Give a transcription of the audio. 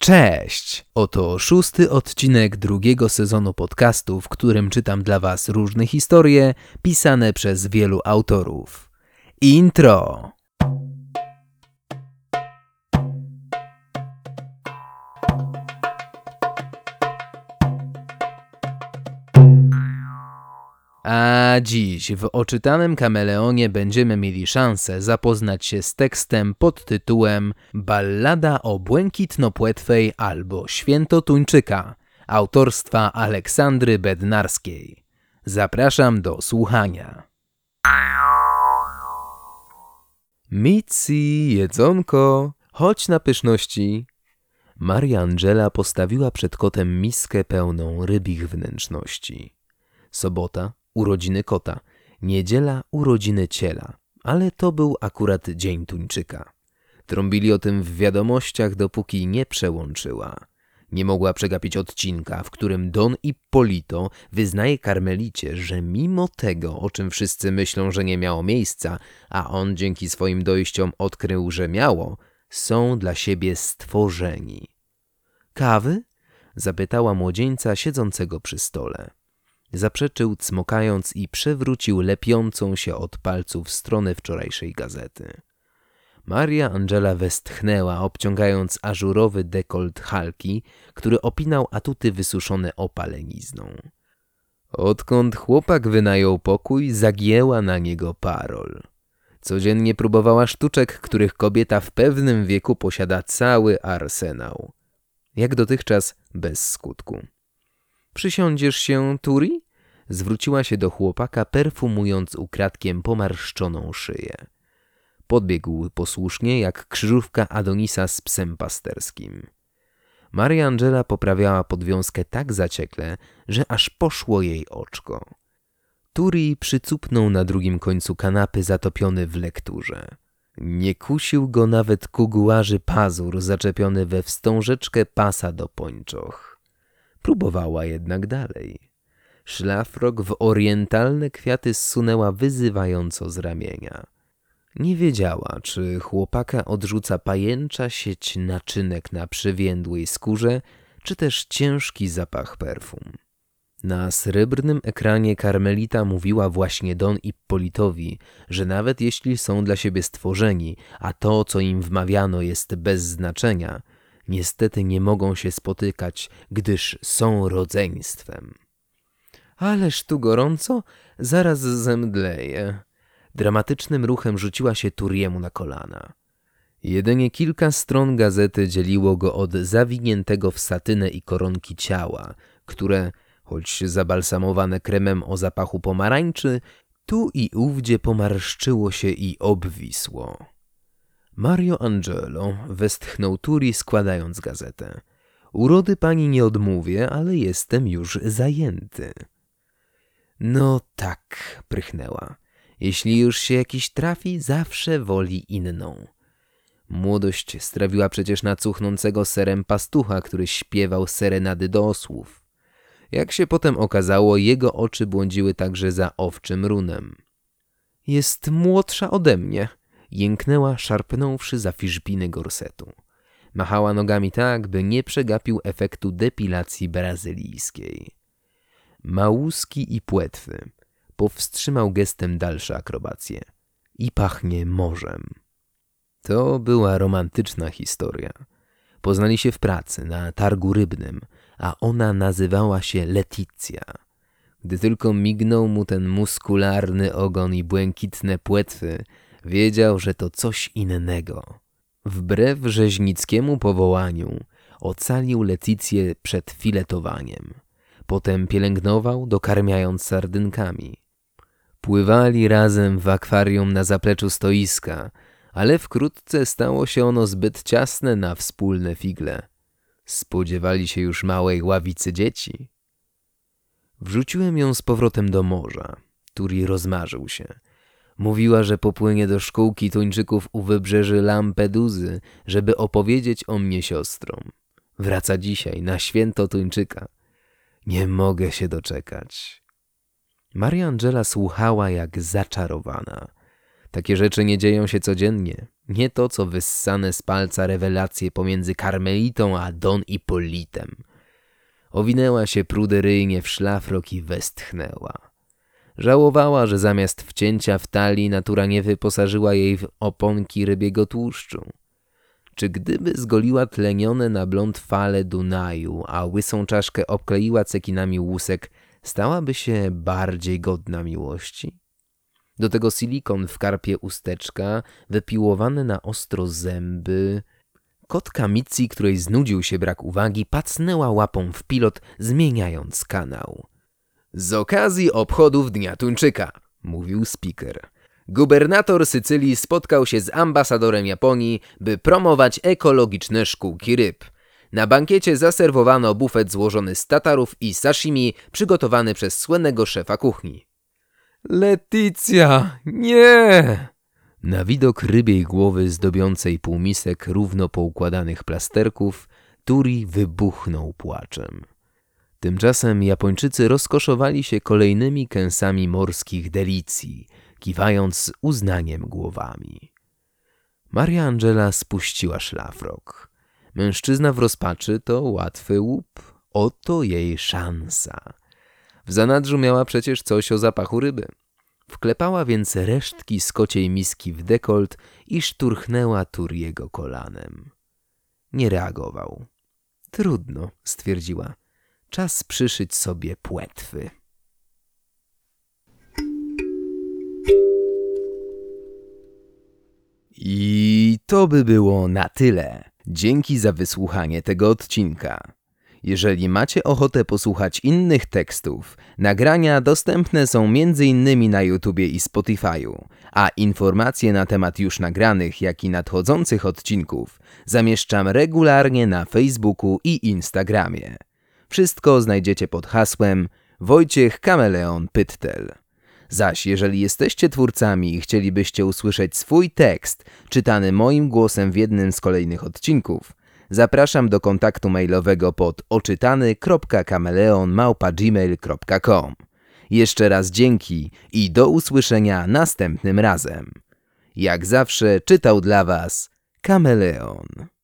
Cześć! Oto 6. odcinek 2. sezonu podcastu, w którym czytam dla Was różne historie pisane przez wielu autorów. Intro! A dziś w oczytanym Kameleonie będziemy mieli szansę zapoznać się z tekstem pod tytułem Ballada o Błękitnopłetwej albo Święto Tuńczyka autorstwa Aleksandry Bednarskiej. Zapraszam do słuchania. Mitzi, jedzonko, chodź na pyszności. Maria Angela postawiła przed kotem miskę pełną rybich wnętrzności. Sobota, urodziny kota, niedziela, urodziny ciela, ale to był akurat dzień tuńczyka. Trąbili o tym w wiadomościach, dopóki nie przełączyła. Nie mogła przegapić odcinka, w którym Don Ippolito wyznaje Karmelicie, że mimo tego, o czym wszyscy myślą, że nie miało miejsca, a on dzięki swoim dojściom odkrył, że miało, są dla siebie stworzeni. Kawy? Zapytała młodzieńca siedzącego przy stole. Zaprzeczył, cmokając, i przewrócił lepiącą się od palców stronę wczorajszej gazety. Maria Angela westchnęła, obciągając ażurowy dekolt halki, który opinał atuty wysuszone opalenizną. Odkąd chłopak wynajął pokój, zagięła na niego parol. Codziennie próbowała sztuczek, których kobieta w pewnym wieku posiada cały arsenał. Jak dotychczas bez skutku. Przysiądziesz się, Turi? Zwróciła się do chłopaka, perfumując ukradkiem pomarszczoną szyję. Podbiegł posłusznie, jak krzyżówka Adonisa z psem pasterskim. Maria Angela poprawiała podwiązkę tak zaciekle, że aż poszło jej oczko. Turi przycupnął na drugim końcu kanapy zatopiony w lekturze. Nie kusił go nawet kugułarzy pazur zaczepiony we wstążeczkę pasa do pończoch. Próbowała jednak dalej. Szlafrok w orientalne kwiaty zsunęła wyzywająco z ramienia. Nie wiedziała, czy chłopaka odrzuca pajęcza sieć naczynek na przywiędłej skórze, czy też ciężki zapach perfum. Na srebrnym ekranie Karmelita mówiła właśnie Don Ippolitowi, że nawet jeśli są dla siebie stworzeni, a to, co im wmawiano, jest bez znaczenia, niestety nie mogą się spotykać, gdyż są rodzeństwem. Ależ tu gorąco, zaraz zemdleję. Dramatycznym ruchem rzuciła się Turiemu na kolana. Jedynie kilka stron gazety dzieliło go od zawiniętego w satynę i koronki ciała, które, choć zabalsamowane kremem o zapachu pomarańczy, tu i ówdzie pomarszczyło się i obwisło. Mario Angelo, westchnął Turi, składając gazetę. Urody pani nie odmówię, ale jestem już zajęty. No tak, prychnęła. Jeśli już się jakiś trafi, zawsze woli inną. Młodość strawiła przecież na cuchnącego serem pastucha, który śpiewał serenady do osłów. Jak się potem okazało, jego oczy błądziły także za owczym runem. Jest młodsza ode mnie, jęknęła, szarpnąwszy za fiszbiny gorsetu. Machała nogami tak, by nie przegapił efektu depilacji brazylijskiej. Małuski i płetwy. Powstrzymał gestem dalsze akrobacje. I pachnie morzem. To była romantyczna historia. Poznali się w pracy, na targu rybnym, a ona nazywała się Leticja. Gdy tylko mignął mu ten muskularny ogon i błękitne płetwy, wiedział, że to coś innego. Wbrew rzeźnickiemu powołaniu ocalił Leticję przed filetowaniem. Potem pielęgnował, dokarmiając sardynkami. Pływali razem w akwarium na zapleczu stoiska, ale wkrótce stało się ono zbyt ciasne na wspólne figle. Spodziewali się już małej ławicy dzieci. Wrzuciłem ją z powrotem do morza. Turi rozmarzył się. Mówiła, że popłynie do szkółki tuńczyków u wybrzeży Lampeduzy, żeby opowiedzieć o mnie siostrom. Wraca dzisiaj, na święto tuńczyka. Nie mogę się doczekać. Maria Angela słuchała jak zaczarowana. Takie rzeczy nie dzieją się codziennie. Nie to, co wyssane z palca rewelacje pomiędzy Karmelitą a Don Ipolitem. Owinęła się pruderyjnie w szlafrok i westchnęła. Żałowała, że zamiast wcięcia w talii natura nie wyposażyła jej w oponki rybiego tłuszczu. Czy gdyby zgoliła tlenione na blond fale Dunaju, a łysą czaszkę obkleiła cekinami łusek, stałaby się bardziej godna miłości? Do tego silikon w karpie usteczka, wypiłowane na ostro zęby. Kotka Mitzi, której znudził się brak uwagi, pacnęła łapą w pilot, zmieniając kanał. Z okazji obchodów Dnia Tuńczyka, mówił speaker. Gubernator Sycylii spotkał się z ambasadorem Japonii, by promować ekologiczne szkółki ryb. Na bankiecie zaserwowano bufet złożony z tatarów i sashimi przygotowany przez słynnego szefa kuchni. Leticja, nie! Na widok rybiej głowy zdobiącej półmisek równo poukładanych plasterków, Turi wybuchnął płaczem. Tymczasem Japończycy rozkoszowali się kolejnymi kęsami morskich delicji, kiwając z uznaniem głowami. Maria Angela spuściła szlafrok. Mężczyzna w rozpaczy to łatwy łup. Oto jej szansa. W zanadrzu miała przecież coś o zapachu ryby. Wklepała więc resztki z kociej miski w dekolt i szturchnęła Turiego kolanem. Nie reagował. Trudno, stwierdziła. Czas przyszyć sobie płetwy. I to by było na tyle. Dzięki za wysłuchanie tego odcinka. Jeżeli macie ochotę posłuchać innych tekstów, nagrania dostępne są m.in. na YouTubie i Spotify'u, a informacje na temat już nagranych, jak i nadchodzących odcinków zamieszczam regularnie na Facebooku i Instagramie. Wszystko znajdziecie pod hasłem Wojciech Kameleon Pyttel. Zaś jeżeli jesteście twórcami i chcielibyście usłyszeć swój tekst czytany moim głosem w jednym z kolejnych odcinków, zapraszam do kontaktu mailowego pod oczytany.kameleon@gmail.com. Jeszcze raz dzięki i do usłyszenia następnym razem. Jak zawsze czytał dla Was Kameleon.